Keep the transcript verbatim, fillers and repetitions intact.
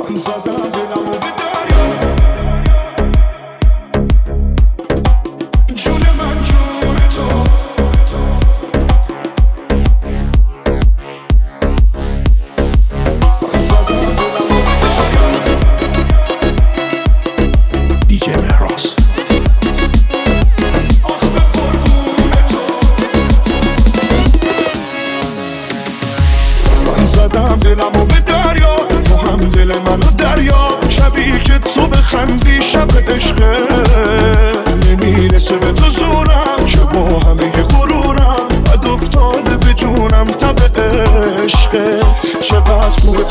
من زدم دلمو به دریا، جون من جون تو. من زدم دلمو به دریا. دیجی مهراز. آخ به قربون تو. من زدم دلمو به دریا، تو هم دل منو دریا. شبی که تو بخندی شب عشقه، نمیرسه به تو زورم که با همه غرورم بد افتاده به جونم تب عشقت. چقدر خوبه